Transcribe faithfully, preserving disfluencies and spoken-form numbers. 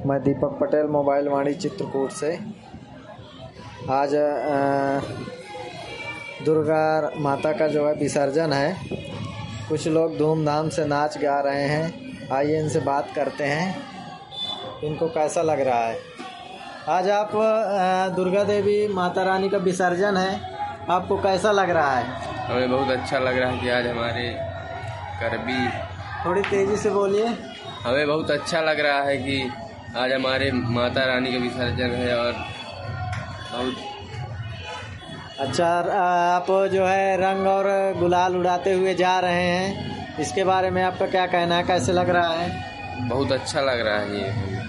मैं दीपक पटेल, मोबाइल वाणी चित्रकूट से। आज दुर्गा माता का जो है विसर्जन है। कुछ लोग धूमधाम से नाच गा रहे हैं। आइए इनसे बात करते हैं, इनको कैसा लग रहा है। आज आप दुर्गा देवी माता रानी का विसर्जन है, आपको कैसा लग रहा है? हमें बहुत अच्छा लग रहा है कि आज हमारे करबी। थोड़ी तेजी से बोलिए। हमें बहुत अच्छा लग रहा है कि आज हमारे माता रानी का विसर्जन है और बहुत अच्छा। आप जो है रंग और गुलाल उड़ाते हुए जा रहे हैं, इसके बारे में आपका क्या कहना है, कैसे लग रहा है? बहुत अच्छा लग रहा है ये।